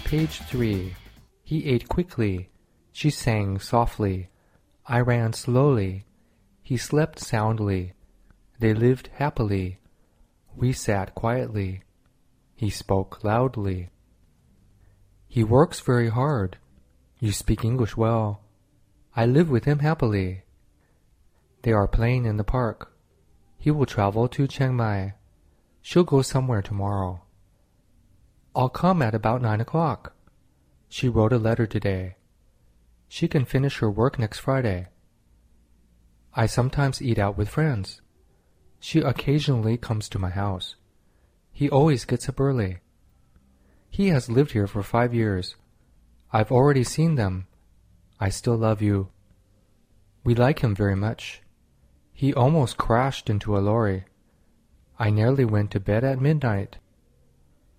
Page 3. He ate quickly. She sang softly. I ran slowly. He slept soundly. They lived happily. We sat quietly. He spoke loudly. He works very hard. You speak English well. I live with him happily. They are playing in the park. He will travel to Chiang Mai. She'll go somewhere tomorrow. I'll come at about 9 o'clock. She wrote a letter today. She can finish her work next Friday. I sometimes eat out with friends. She occasionally comes to my house. He always gets up early. He has lived here for 5 years. I've already seen them. I still love you. We like him very much. He almost crashed into a lorry. I nearly went to bed at midnight.